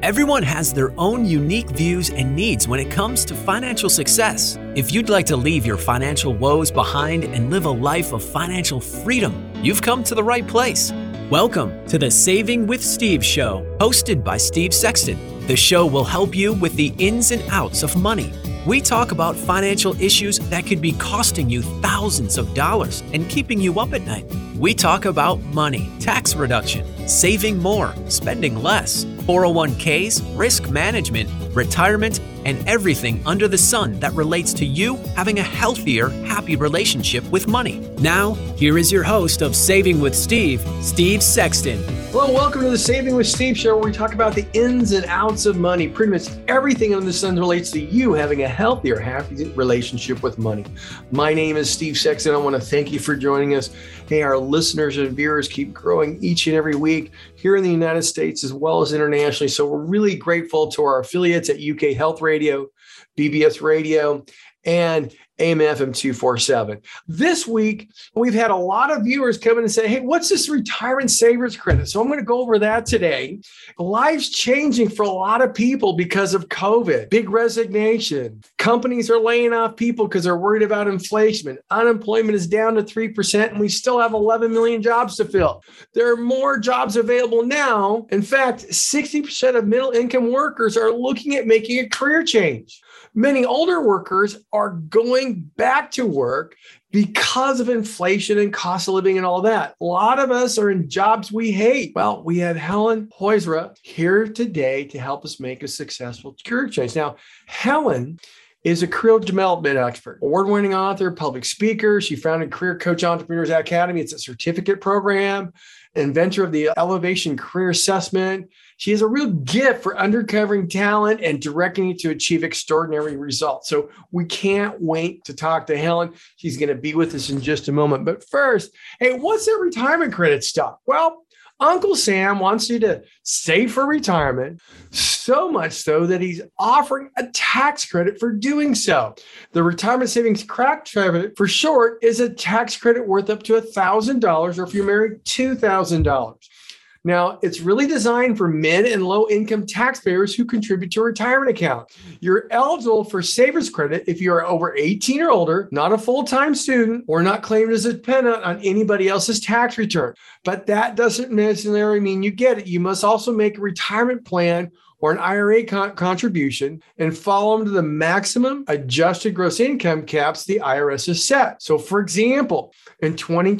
Everyone has their own unique views and needs when it comes to financial success. If you'd like to leave your financial woes behind and live a life of financial freedom, you've come to the right place. Welcome to the Saving with Steve show, hosted by Steve Sexton. The show will help you with the ins and outs of money. We talk about financial issues that could be costing you thousands of dollars and keeping you up at night. We talk about money, tax reduction, saving more, spending less, 401ks, risk management, retirement, and everything under the sun that relates to you having a healthier, happy relationship with money. Now, here is your host of Saving with Steve, Steve Sexton. Hello, welcome to the Saving with Steve show, where we talk about the ins and outs of money. Pretty much everything under the sun relates to you having a healthier, happy relationship with money. My name is Steve Sexton. I want to thank you for joining us. Hey, our listeners and viewers keep growing each and every week here in the United States as well as internationally. So we're really grateful to our affiliates at UK Health Radio, BBS Radio, and AM/FM 247. This week, we've had a lot of viewers come in and say, hey, what's this retirement savers credit? So I'm going to go over that today. Life's changing for a lot of people because of COVID. Big resignation. Companies are laying off people because they're worried about inflation. Unemployment is down to 3%, and we still have 11 million jobs to fill. There are more jobs available now. In fact, 60% of middle income workers are looking at making a career change. Many older workers are going back to work because of inflation and cost of living and all that. A lot of us are in jobs we hate. Well, we have Helen Hoisra here today to help us make a successful career change. Now, Helen is a career development expert, award-winning author, public speaker. She founded Career Coach Entrepreneurs Academy. It's a certificate program, inventor of the Elevation Career Assessment. She has a real gift for uncovering talent and directing it to achieve extraordinary results. So we can't wait to talk to Helen. She's going to be with us in just a moment. But first, hey, what's that retirement credit stuff? Well, Uncle Sam wants you to save for retirement, so much so that he's offering a tax credit for doing so. The Retirement Savings Credit, for short, is a tax credit worth up to $1,000, or if you're married, $2,000. Now, it's really designed for mid and low-income taxpayers who contribute to a retirement account. You're eligible for Savers Credit if you are over 18 or older, not a full-time student, or not claimed as a dependent on anybody else's tax return. But that doesn't necessarily mean you get it. You must also make a retirement plan or an IRA contribution and fall under the maximum adjusted gross income caps the IRS has set. So for example, in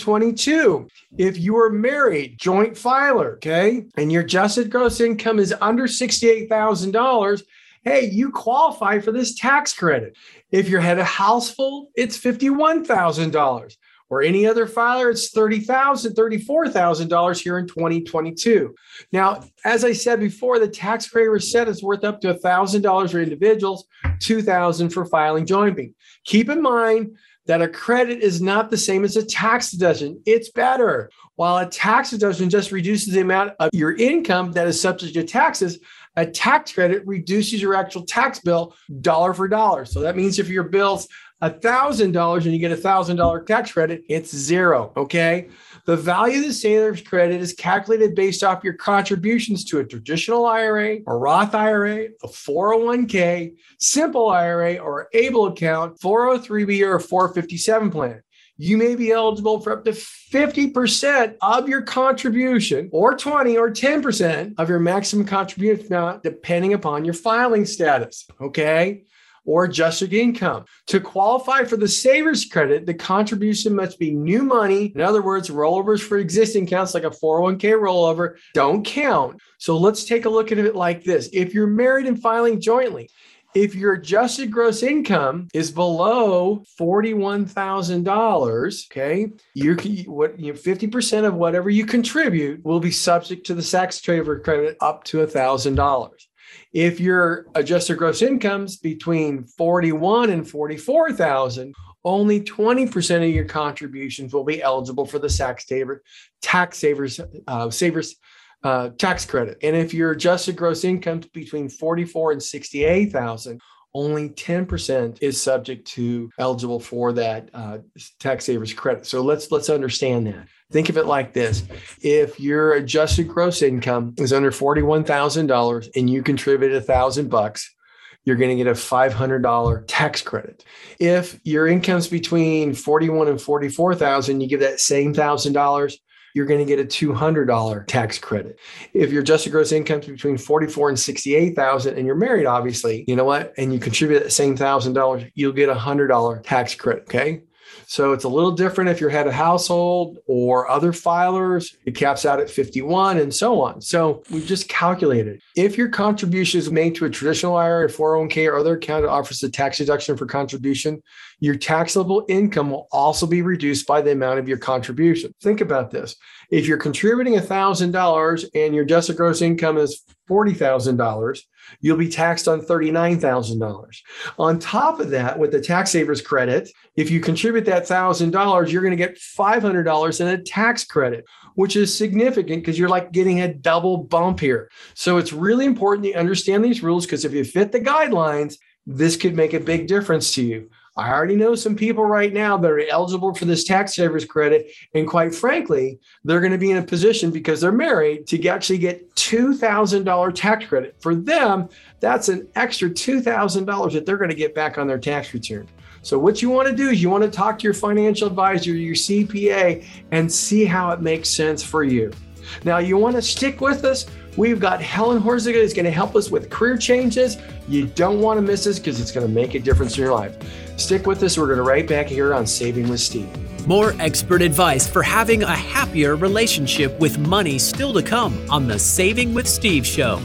2022, if you are married, joint filer, okay, and your adjusted gross income is under $68,000, hey, you qualify for this tax credit. If you're head of household, it's $51,000. Or any other filer, it's $34,000 here in 2022. Now, as I said before, the tax credit was set is worth up to $1,000 for individuals, $2,000 for filing jointly. Keep in mind that a credit is not the same as a tax deduction. It's better. While a tax deduction just reduces the amount of your income that is subject to taxes, a tax credit reduces your actual tax bill dollar for dollar. So that means if your bill's $1,000 and you get a $1,000 tax credit, it's zero, okay? The value of the Savers credit is calculated based off your contributions to a traditional IRA, a Roth IRA, a 401k, simple IRA, or ABLE account, 403b, or a 457 plan. You may be eligible for up to 50% of your contribution, or 20 or 10% of your maximum contribution amount, depending upon your filing status, okay? Or adjusted income. To qualify for the Savers credit, the contribution must be new money. In other words, rollovers for existing accounts like a 401k rollover don't count. So let's take a look at it like this. If you're married and filing jointly, if your adjusted gross income is below $41,000, okay, 50% of whatever you contribute will be subject to the tax credit up to $1,000. If your adjusted gross income's between 41 and 44,000, only 20% of your contributions will be eligible for the tax savers tax credit. And if your adjusted gross income is between 44 and 68,000, only 10% is subject to eligible for that tax savers credit. So let's understand that. Think of it like this. If your adjusted gross income is under $41,000 and you contribute $1,000, you're going to get a $500 tax credit. If your income's between $41,000 and $44,000, you give that same $1,000, you're going to get a $200 tax credit. If your adjusted gross income is between $44,000 and $68,000 and you're married, obviously, you know what? And you contribute that same $1,000, you'll get a $100 tax credit. Okay. So it's a little different if you're head of household or other filers. It caps out at 51 and so on. So we've just calculated. If your contribution is made to a traditional IRA, 401k, or other account that offers a tax deduction for contribution, your taxable income will also be reduced by the amount of your contribution. Think about this. If you're contributing $1,000 and your adjusted gross income is $40,000, you'll be taxed on $39,000. On top of that, with the tax savers credit, if you contribute that $1,000, you're going to get $500 in a tax credit, which is significant because you're like getting a double bump here. So it's really important you understand these rules, because if you fit the guidelines, this could make a big difference to you. I already know some people right now that are eligible for this tax savers credit. And quite frankly, they're going to be in a position, because they're married, to actually get $2,000 tax credit. For them, that's an extra $2,000 that they're going to get back on their tax return. So what you want to do is you want to talk to your financial advisor, your CPA, and see how it makes sense for you. Now, you want to stick with us. We've got Helen Horziga who's going to help us with career changes. You don't want to miss this, because it's going to make a difference in your life. Stick with us. We're going to right back here on Saving with Steve. More expert advice for having a happier relationship with money still to come on the Saving with Steve show.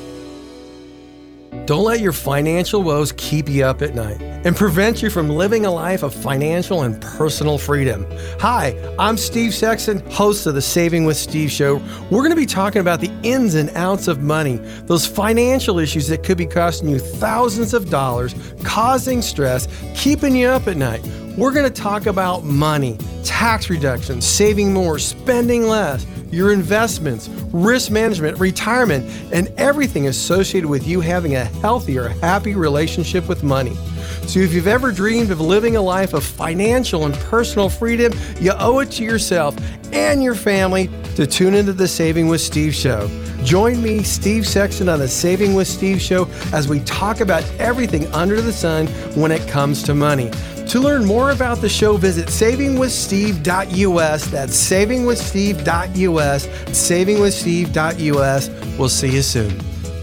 Don't let your financial woes keep you up at night and prevent you from living a life of financial and personal freedom. Hi, I'm Steve Sexton, host of the Saving with Steve show. We're going to be talking about the ins and outs of money, those financial issues that could be costing you thousands of dollars, causing stress, keeping you up at night. We're going to talk about money, tax reductions, saving more, spending less, your investments, risk management, retirement, and everything associated with you having a healthier, happy relationship with money. So if you've ever dreamed of living a life of financial and personal freedom, you owe it to yourself and your family to tune into the Saving with Steve show. Join me, Steve Sexton, on the Saving with Steve show as we talk about everything under the sun when it comes to money. To learn more about the show, visit savingwithsteve.us. That's savingwithsteve.us, savingwithsteve.us. We'll see you soon.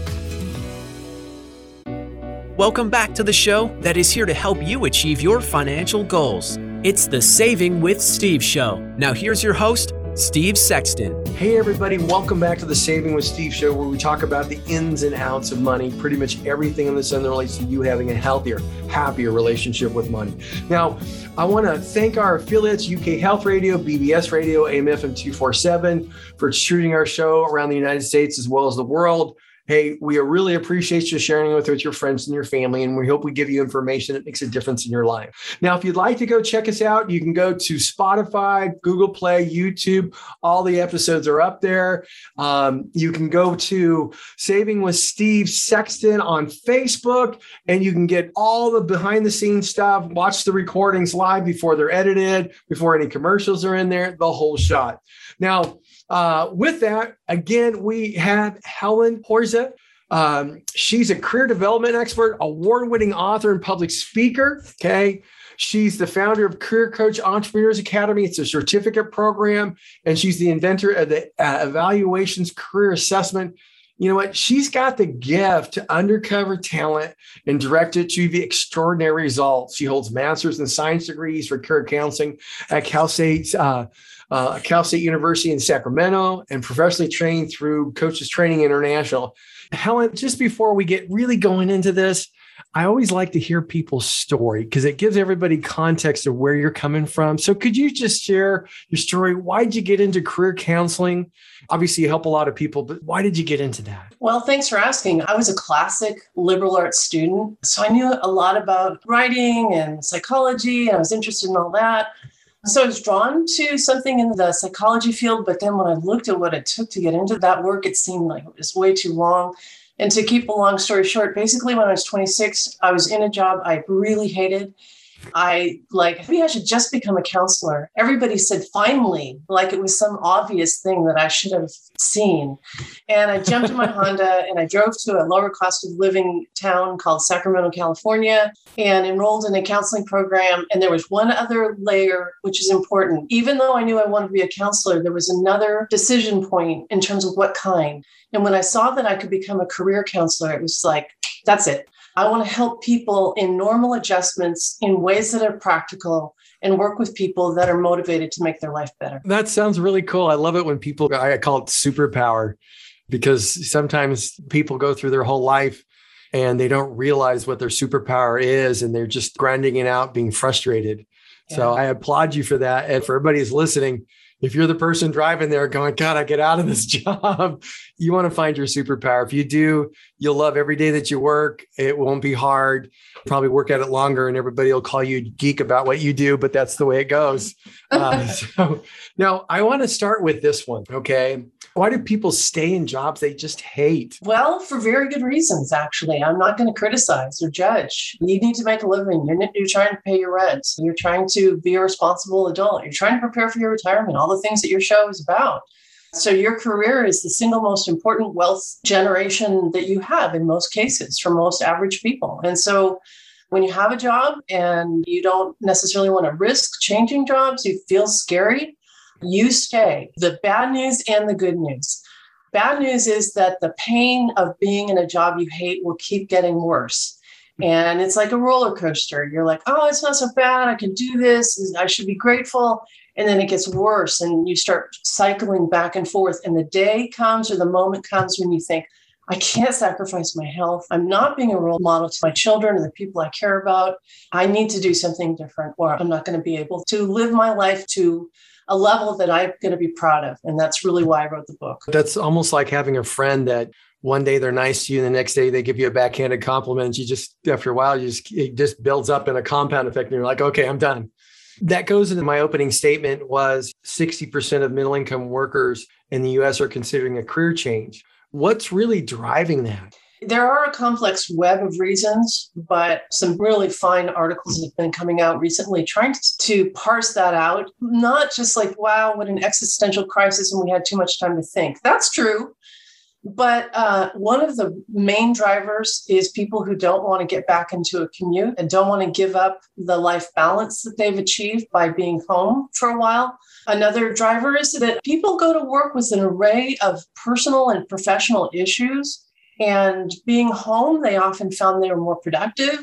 Welcome back to the show that is here to help you achieve your financial goals. It's the Saving with Steve show. Now here's your host, Steve Sexton. Hey everybody, welcome back to the Saving with Steve show, where we talk about the ins and outs of money, pretty much everything in this end that relates to you having a healthier, happier relationship with money. Now, I want to thank our affiliates, UK Health Radio, BBS Radio, AM/FM 247, for distributing our show around the United States as well as the world. Hey, we really appreciate you sharing it with your friends and your family, and we hope we give you information that makes a difference in your life. Now, if you'd like to go check us out, you can go to Spotify, Google Play, YouTube. All the episodes are up there. You can go to Saving with Steve Sexton on Facebook, and you can get all the behind-the-scenes stuff, watch the recordings live before they're edited, before any commercials are in there, the whole shot. Now, with that, again, we have Helen Horziga. She's a career development expert, award-winning author, and public speaker. Okay. She's the founder of Career Coach Entrepreneurs Academy. It's a certificate program, and she's the inventor of the Evaluations Career Assessment. You know what? She's got the gift to uncover talent and direct it to the extraordinary results. She holds master's and science degrees for career counseling at Cal State University in Sacramento, and professionally trained through Coaches Training International. Helen, just before we get really going into this, I always like to hear people's story because it gives everybody context of where you're coming from. So could you just share your story? Why did you get into career counseling? Obviously, you help a lot of people, but why did you get into that? Well, thanks for asking. I was a classic liberal arts student, so I knew a lot about writing and psychology, and I was interested in all that. So I was drawn to something in the psychology field, but then when I looked at what it took to get into that work, it seemed like it was way too long. And to keep a long story short, basically when I was 26, I was in a job I really hated. Maybe I should just become a counselor. Everybody said, finally, like it was some obvious thing that I should have seen. And I jumped in my Honda and I drove to a lower cost of living town called Sacramento, California, and enrolled in a counseling program. And there was one other layer, which is important. Even though I knew I wanted to be a counselor, there was another decision point in terms of what kind. And when I saw that I could become a career counselor, it was like, that's it. I want to help people in normal adjustments in ways that are practical and work with people that are motivated to make their life better. That sounds really cool. I love it when people, I call it superpower, because sometimes people go through their whole life and they don't realize what their superpower is, and they're just grinding it out, being frustrated. Yeah. So I applaud you for that. And for everybody who's listening, if you're the person driving there going, God, I get out of this job, you want to find your superpower. If you do, you'll love every day that you work. It won't be hard. Probably work at it longer and everybody will call you geek about what you do, but that's the way it goes. So now I want to start with this one. Okay. Why do people stay in jobs they just hate? Well, for very good reasons, actually. I'm not going to criticize or judge. You need to make a living. You're trying to pay your rent. You're trying to be a responsible adult. You're trying to prepare for your retirement, all the things that your show is about. So your career is the single most important wealth generation that you have in most cases for most average people. And so when you have a job and you don't necessarily want to risk changing jobs, you feel scary, you stay. The bad news and the good news. Bad news is that the pain of being in a job you hate will keep getting worse. And it's like a roller coaster. You're like, oh, it's not so bad. I can do this. I should be grateful. And then it gets worse and you start cycling back and forth. And the day comes or the moment comes when you think, I can't sacrifice my health. I'm not being a role model to my children or the people I care about. I need to do something different, or I'm not going to be able to live my life to a level that I'm going to be proud of. And that's really why I wrote the book. That's almost like having a friend that one day they're nice to you and the next day they give you a backhanded compliment. You just, after a while, it just builds up in a compound effect and you're like, okay, I'm done. That goes into my opening statement was 60% of middle income workers in the US are considering a career change. What's really driving that? There are a complex web of reasons, but some really fine articles have been coming out recently trying to parse that out. Not just like, wow, what an existential crisis and we had too much time to think. That's true. But one of the main drivers is people who don't want to get back into a commute and don't want to give up the life balance that they've achieved by being home for a while. Another driver is that people go to work with an array of personal and professional issues. And being home, they often found they were more productive,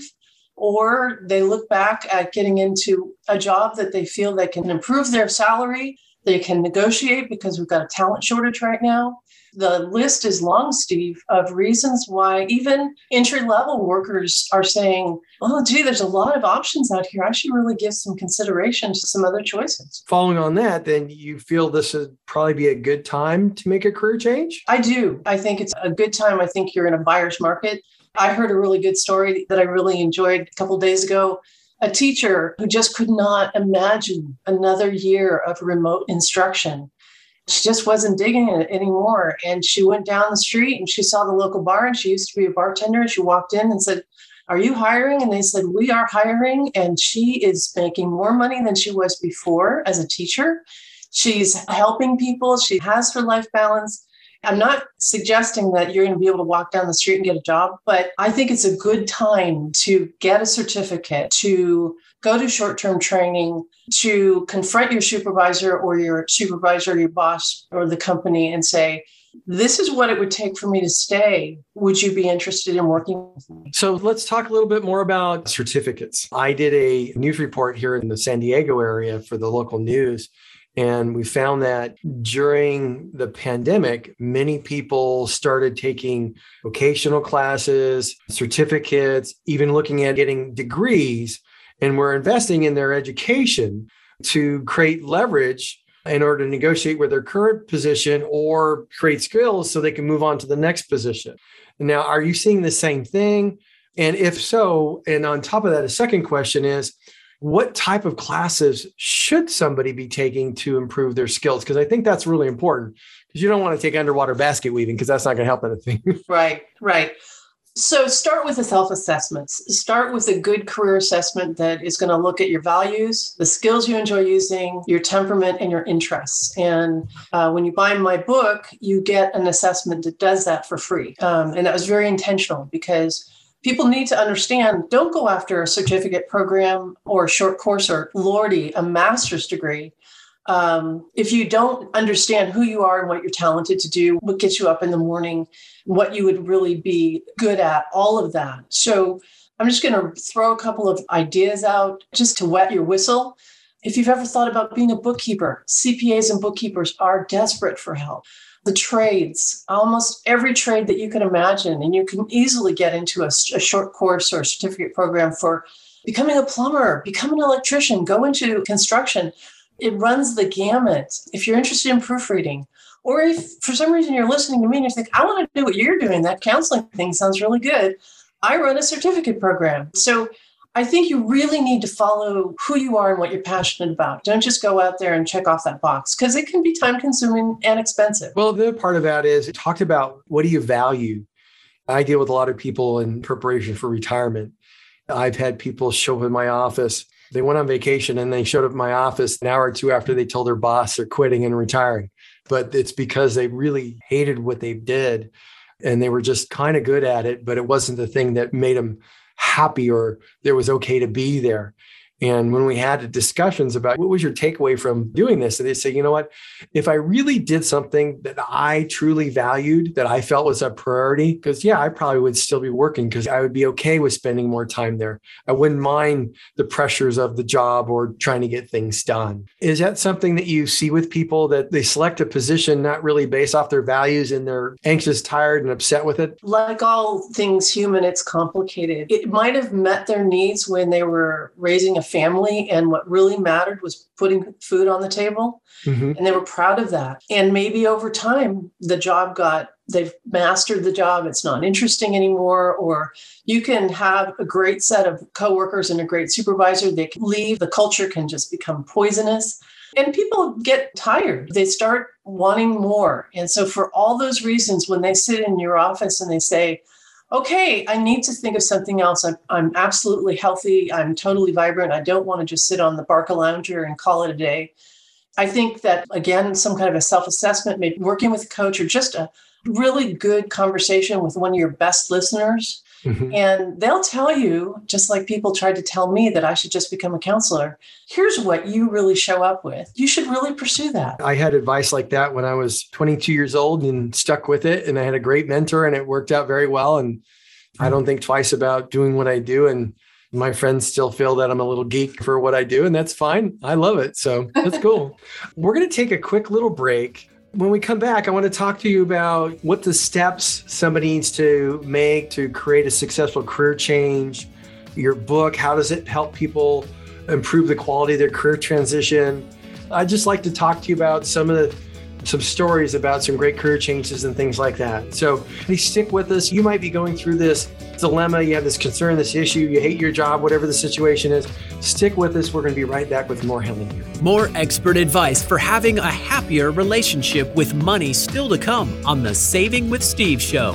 or they look back at getting into a job that they feel they can improve their salary. They can negotiate because we've got a talent shortage right now. The list is long, Steve, of reasons why even entry-level workers are saying, oh, gee, there's a lot of options out here. I should really give some consideration to some other choices. Following on that, then you feel this would probably be a good time to make a career change? I do. I think it's a good time. I think you're in a buyer's market. I heard a really good story that I really enjoyed a couple of days ago. A teacher who just could not imagine another year of remote instruction. She just wasn't digging it anymore. And she went down the street and she saw the local bar, and she used to be a bartender. She walked in and said, are you hiring? And they said, we are hiring. And she is making more money than she was before as a teacher. She's helping people. She has her life balance. I'm not suggesting that you're going to be able to walk down the street and get a job, but I think it's a good time to get a certificate, to go to short-term training, to confront your supervisor or your boss or the company and say, this is what it would take for me to stay. Would you be interested in working with me? So let's talk a little bit more about certificates. I did a news report here in the San Diego area for the local news. And we found that during the pandemic, many people started taking vocational classes, certificates, even looking at getting degrees, and were investing in their education to create leverage in order to negotiate with their current position or create skills so they can move on to the next position. Now, are you seeing the same thing? And if so, and on top of that, a second question is, what type of classes should somebody be taking to improve their skills? Because I think that's really important, because you don't want to take underwater basket weaving because that's not going to help anything. Right. So start with the self-assessments. Start with a good career assessment that is going to look at your values, the skills you enjoy using, your temperament, and your interests. And when you buy my book, you get an assessment that does that for free. And that was very intentional because people need to understand, don't go after a certificate program or a short course or, Lordy, a master's degree. If you don't understand who you are and what you're talented to do, what gets you up in the morning, what you would really be good at, all of that. So I'm just going to throw a couple of ideas out just to wet your whistle. If you've ever thought about being a bookkeeper, CPAs and bookkeepers are desperate for help. The trades, almost every trade that you can imagine, and you can easily get into a short course or a certificate program for becoming a plumber, become an electrician, go into construction. It runs the gamut. If you're interested in proofreading, or if for some reason you're listening to me and you think, I want to do what you're doing, that counseling thing sounds really good, I run a certificate program. So I think you really need to follow who you are and what you're passionate about. Don't just go out there and check off that box because it can be time consuming and expensive. Well, the other part of that is it talked about what do you value? I deal with a lot of people in preparation for retirement. I've had people show up in my office. They went on vacation and they showed up in my office an hour or two after they told their boss they're quitting and retiring. But it's because they really hated what they did and they were just kind of good at it, but it wasn't the thing that made them happy or it was okay to be there. And when we had discussions about what was your takeaway from doing this, and they say, you know what, if I really did something that I truly valued, that I felt was a priority, because I probably would still be working because I would be okay with spending more time there. I wouldn't mind the pressures of the job or trying to get things done. Is that something that you see with people that they select a position not really based off their values and they're anxious, tired, and upset with it? Like all things human, it's complicated. It might have met their needs when they were raising a family, and what really mattered was putting food on the table. Mm-hmm. And they were proud of that. And maybe over time, they've mastered the job. It's not interesting anymore. Or you can have a great set of coworkers and a great supervisor. They can leave. The culture can just become poisonous. And people get tired. They start wanting more. And so for all those reasons, when they sit in your office and they say, okay, I need to think of something else. I'm absolutely healthy. I'm totally vibrant. I don't want to just sit on the Barcalounger and call it a day. I think that, again, some kind of a self-assessment, maybe working with a coach or just a really good conversation with one of your best listeners. Mm-hmm. And they'll tell you, just like people tried to tell me that I should just become a counselor, here's what you really show up with. You should really pursue that. I had advice like that when I was 22 years old and stuck with it. And I had a great mentor and it worked out very well. And I don't think twice about doing what I do. And my friends still feel that I'm a little geek for what I do. And that's fine. I love it. So that's cool. We're going to take a quick little break. When we come back, I want to talk to you about what the steps somebody needs to make to create a successful career change. Your book, how does it help people improve the quality of their career transition? I'd just like to talk to you about some stories about some great career changes and things like that. So please stick with us. You might be going through this dilemma. You have this concern, this issue. You hate your job, whatever the situation is. Stick with us. We're going to be right back with more Helen here. More expert advice for having a happier relationship with money still to come on the Saving with Steve show.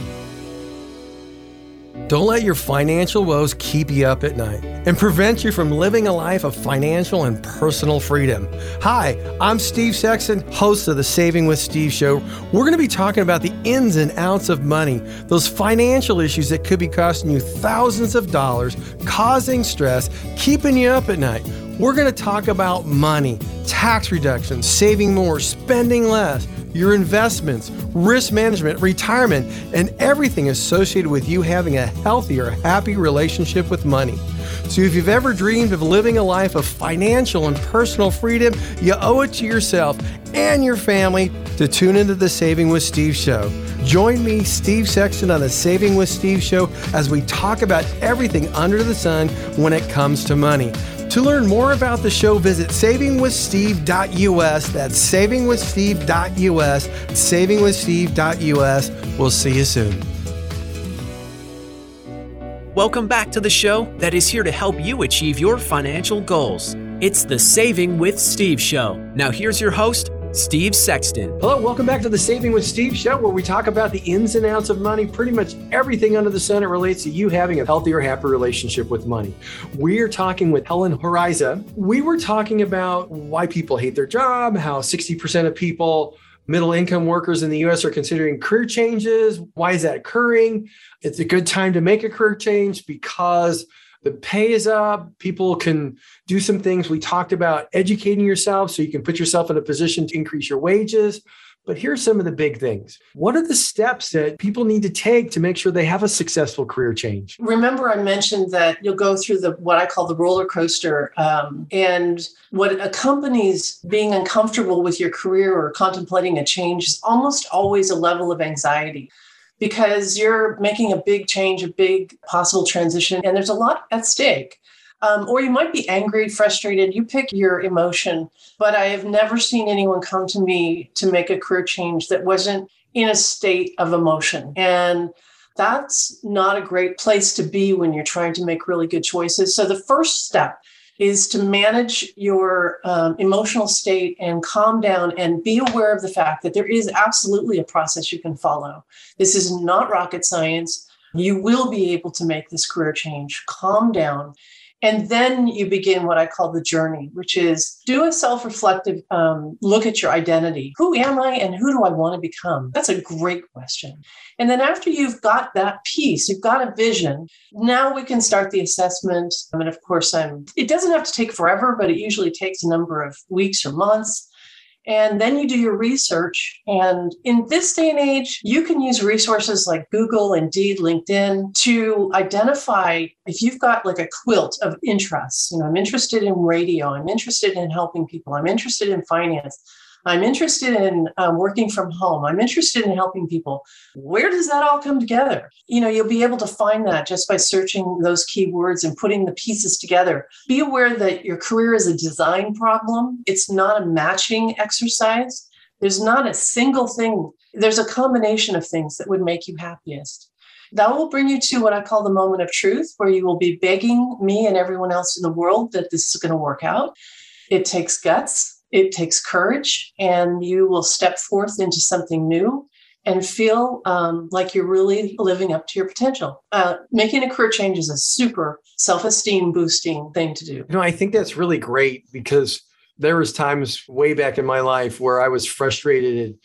Don't let your financial woes keep you up at night and prevent you from living a life of financial and personal freedom. Hi, I'm Steve Sexton, host of the Saving with Steve show. We're going to be talking about the ins and outs of money, those financial issues that could be costing you thousands of dollars, causing stress, keeping you up at night. We're going to talk about money, tax reductions, saving more, spending less, your investments, risk management, retirement, and everything associated with you having a healthier, happy relationship with money. So if you've ever dreamed of living a life of financial and personal freedom, you owe it to yourself and your family to tune into the Saving with Steve show. Join me, Steve Sexton, on the Saving with Steve show as we talk about everything under the sun when it comes to money. To learn more about the show, visit savingwithsteve.us. That's savingwithsteve.us, savingwithsteve.us. We'll see you soon. Welcome back to the show that is here to help you achieve your financial goals. It's the Saving with Steve show. Now here's your host, Steve Sexton. Hello, welcome back to the Saving with Steve show, where we talk about the ins and outs of money. Pretty much everything under the sun that relates to you having a healthier, happier relationship with money. We're talking with Helen Horeiza. We were talking about why people hate their job, how 60% of people, middle income workers in the U.S. are considering career changes. Why is that occurring? It's a good time to make a career change because the pay is up. People can do some things. We talked about educating yourself so you can put yourself in a position to increase your wages. But here's some of the big things. What are the steps that people need to take to make sure they have a successful career change? Remember, I mentioned that you'll go through what I call the roller coaster. And what accompanies being uncomfortable with your career or contemplating a change is almost always a level of anxiety, because you're making a big change, a big possible transition, and there's a lot at stake. Or you might be angry, frustrated, you pick your emotion, but I have never seen anyone come to me to make a career change that wasn't in a state of emotion. And that's not a great place to be when you're trying to make really good choices. So the first step is to manage your emotional state and calm down and be aware of the fact that there is absolutely a process you can follow. This is not rocket science. You will be able to make this career change. Calm down. And then you begin what I call the journey, which is do a self-reflective look at your identity. Who am I and who do I want to become? That's a great question. And then after you've got that piece, you've got a vision, now we can start the assessment. And of course, it doesn't have to take forever, but it usually takes a number of weeks or months. And then you do your research. And in this day and age, you can use resources like Google, Indeed, LinkedIn to identify if you've got like a quilt of interests. I'm interested in radio. I'm interested in helping people. I'm interested in finance. I'm interested in working from home. I'm interested in helping people. Where does that all come together? You'll be able to find that just by searching those keywords and putting the pieces together. Be aware that your career is a design problem. It's not a matching exercise. There's not a single thing. There's a combination of things that would make you happiest. That will bring you to what I call the moment of truth, where you will be begging me and everyone else in the world that this is going to work out. It takes guts. It takes courage, and you will step forth into something new and feel like you're really living up to your potential. Making a career change is a super self-esteem boosting thing to do. I think that's really great, because there was times way back in my life where I was frustrated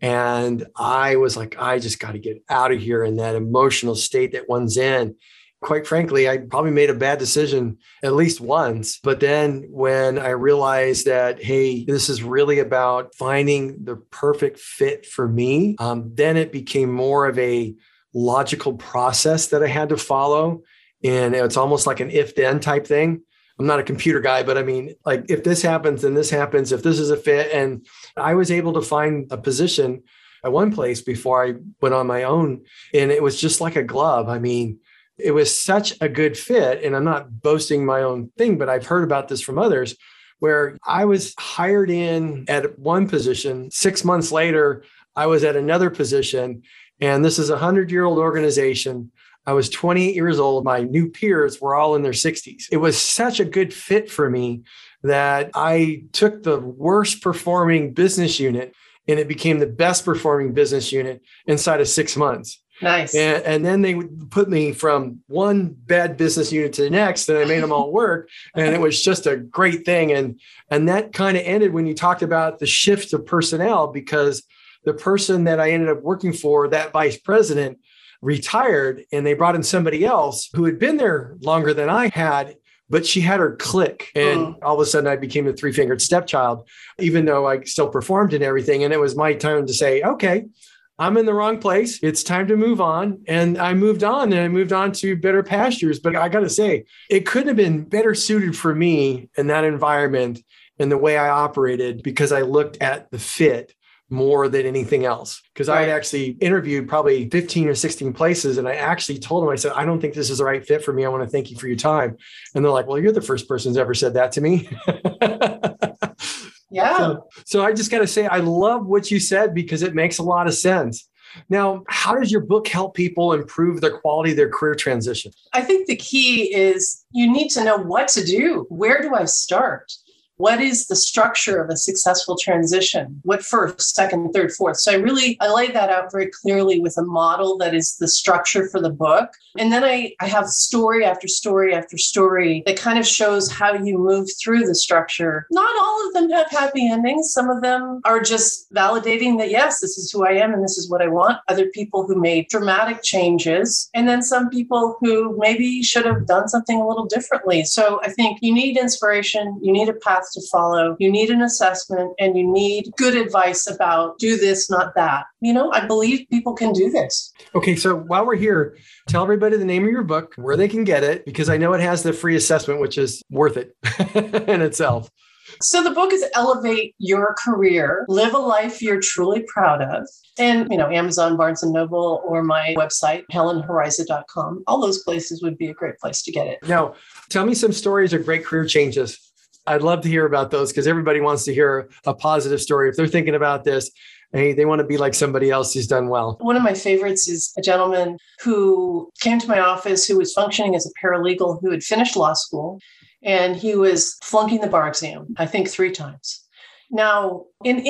and I was like, I just got to get out of here, in that emotional state that one's in. Quite frankly, I probably made a bad decision at least once. But then when I realized that, hey, this is really about finding the perfect fit for me, then it became more of a logical process that I had to follow. And it's almost like an if-then type thing. I'm not a computer guy, but I mean, like, if this happens, then this happens, if this is a fit. And I was able to find a position at one place before I went on my own. And it was just like a glove. I mean, it was such a good fit. And I'm not boasting my own thing, but I've heard about this from others, where I was hired in at one position. 6 months later, I was at another position. And this is a 100-year-old organization. I was 28 years old. My new peers were all in their 60s. It was such a good fit for me that I took the worst performing business unit and it became the best performing business unit inside of 6 months. Nice. And then they would put me from one bad business unit to the next, and I made them all work. And it was just a great thing. And that kind of ended when you talked about the shift of personnel, because the person that I ended up working for, that vice president, retired, and they brought in somebody else who had been there longer than I had, but she had her click. And all of a sudden I became a three-fingered stepchild, even though I still performed and everything. And it was my turn to say, okay, I'm in the wrong place. It's time to move on. And I moved on, and I moved on to better pastures. But I got to say, it couldn't have been better suited for me in that environment and the way I operated, because I looked at the fit more than anything else. Because I had actually interviewed probably 15 or 16 places. And I actually told them, I said, I don't think this is the right fit for me. I want to thank you for your time. And they're like, well, you're the first person who's ever said that to me. Yeah. So I just got to say, I love what you said, because it makes a lot of sense. Now, how does your book help people improve their quality of their career transition? I think the key is you need to know what to do. Where do I start? What is the structure of a successful transition? What first, second, third, fourth? So I laid that out very clearly with a model that is the structure for the book. And then I have story after story after story that kind of shows how you move through the structure. Not all of them have happy endings. Some of them are just validating that, yes, this is who I am and this is what I want. Other people who made dramatic changes. And then some people who maybe should have done something a little differently. So I think you need inspiration, you need a path to follow, you need an assessment, and you need good advice about do this, not that. I believe people can do this. Okay, so while we're here, tell everybody the name of your book, where they can get it, because I know it has the free assessment, which is worth it in itself. So the book is Elevate Your Career, Live a Life You're Truly Proud of. And, Amazon, Barnes & Noble, or my website, HelenHoriza.com. All those places would be a great place to get it. Now, tell me some stories of great career changes. I'd love to hear about those because everybody wants to hear a positive story. If they're thinking about this, hey, they want to be like somebody else who's done well. One of my favorites is a gentleman who came to my office who was functioning as a paralegal who had finished law school, and he was flunking the bar exam, I think 3 times. Now, in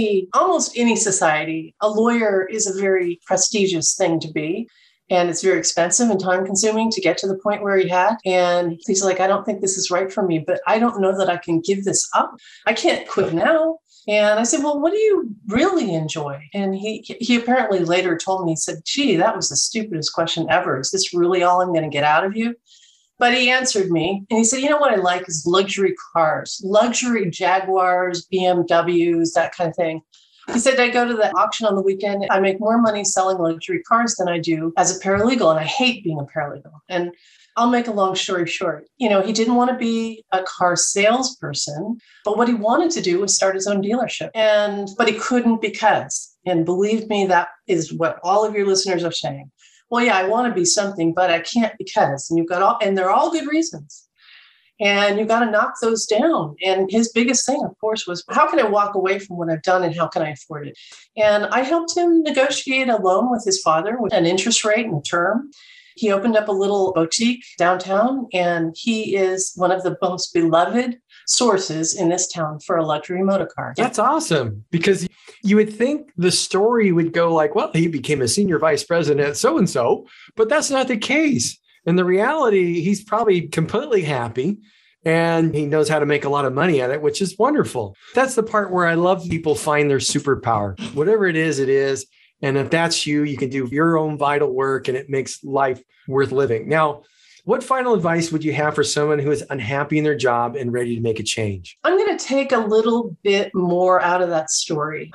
almost any society, a lawyer is a very prestigious thing to be. And it's very expensive and time consuming to get to the point where he had. And he's like, I don't think this is right for me, but I don't know that I can give this up. I can't quit now. And I said, well, what do you really enjoy? And he apparently later told me, he said, gee, that was the stupidest question ever. Is this really all I'm going to get out of you? But he answered me and he said, you know what I like is luxury cars, luxury Jaguars, BMWs, that kind of thing. He said, I go to the auction on the weekend. I make more money selling luxury cars than I do as a paralegal. And I hate being a paralegal. And I'll make a long story short. He didn't want to be a car salesperson, but what he wanted to do was start his own dealership. But he couldn't and believe me, that is what all of your listeners are saying. Well, yeah, I want to be something, but I can't because, and they're all good reasons. And you've got to knock those down. And his biggest thing, of course, was how can I walk away from what I've done and how can I afford it? And I helped him negotiate a loan with his father with an interest rate and term. He opened up a little boutique downtown, and he is one of the most beloved sources in this town for a luxury motor car. That's awesome, because you would think the story would go like, well, he became a senior vice president at so-and-so, but that's not the case. In the reality, he's probably completely happy and he knows how to make a lot of money at it, which is wonderful. That's the part where I love people find their superpower. Whatever it is, it is. And if that's you, you can do your own vital work and it makes life worth living. Now, what final advice would you have for someone who is unhappy in their job and ready to make a change? I'm going to take a little bit more out of that story.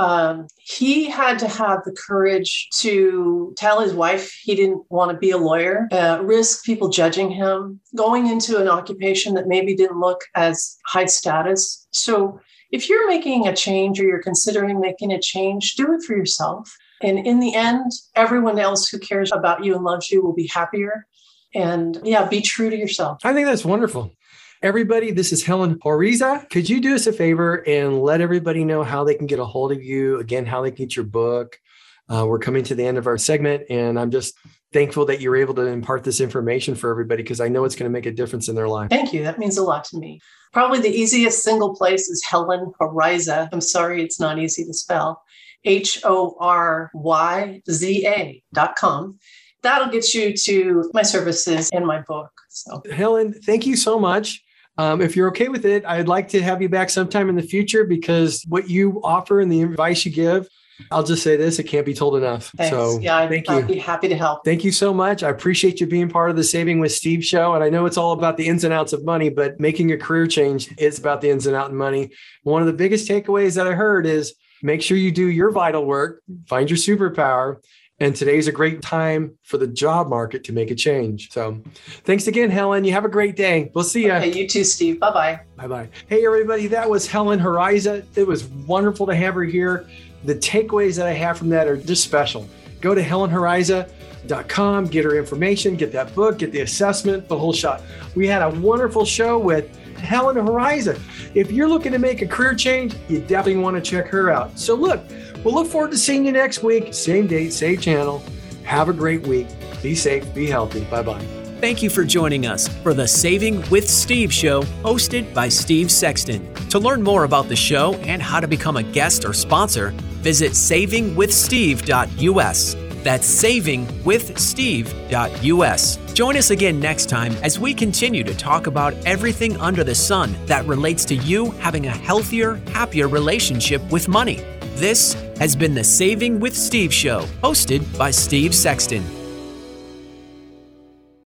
He had to have the courage to tell his wife he didn't want to be a lawyer, risk people judging him, going into an occupation that maybe didn't look as high status. So if you're making a change or you're considering making a change, do it for yourself. And in the end, everyone else who cares about you and loves you will be happier. And be true to yourself. I think that's wonderful. Everybody, this is Helen Horiza. Could you do us a favor and let everybody know how they can get a hold of you? Again, how they can get your book. We're coming to the end of our segment, and I'm just thankful that you're able to impart this information for everybody because I know it's going to make a difference in their life. Thank you. That means a lot to me. Probably the easiest single place is Helen Horiza. I'm sorry, it's not easy to spell. HORYZA.com. That'll get you to my services and my book. So, Helen, thank you so much. If you're okay with it, I'd like to have you back sometime in the future because what you offer and the advice you give, I'll just say this, it can't be told enough. Thanks. So I'd be happy to help. Thank you so much. I appreciate you being part of the Saving with Steve show. And I know it's all about the ins and outs of money, but making a career change is about the ins and outs of money. One of the biggest takeaways that I heard is make sure you do your vital work, find your superpower. And today's a great time for the job market to make a change. So thanks again, Helen. You have a great day. We'll see you. Okay, you too, Steve. Bye-bye. Bye-bye. Hey, everybody. That was Helen Horiza. It was wonderful to have her here. The takeaways that I have from that are just special. Go to HelenHoriza.com, get her information, get that book, get the assessment, the whole shot. We had a wonderful show with Helen Horiza. If you're looking to make a career change, you definitely want to check her out. So we'll look forward to seeing you next week. Same date, same channel. Have a great week. Be safe, be healthy. Bye-bye. Thank you for joining us for the Saving with Steve show, hosted by Steve Sexton. To learn more about the show and how to become a guest or sponsor, visit savingwithsteve.us. That's savingwithsteve.us. Join us again next time as we continue to talk about everything under the sun that relates to you having a healthier, happier relationship with money. This has been the Saving with Steve show, hosted by Steve Sexton.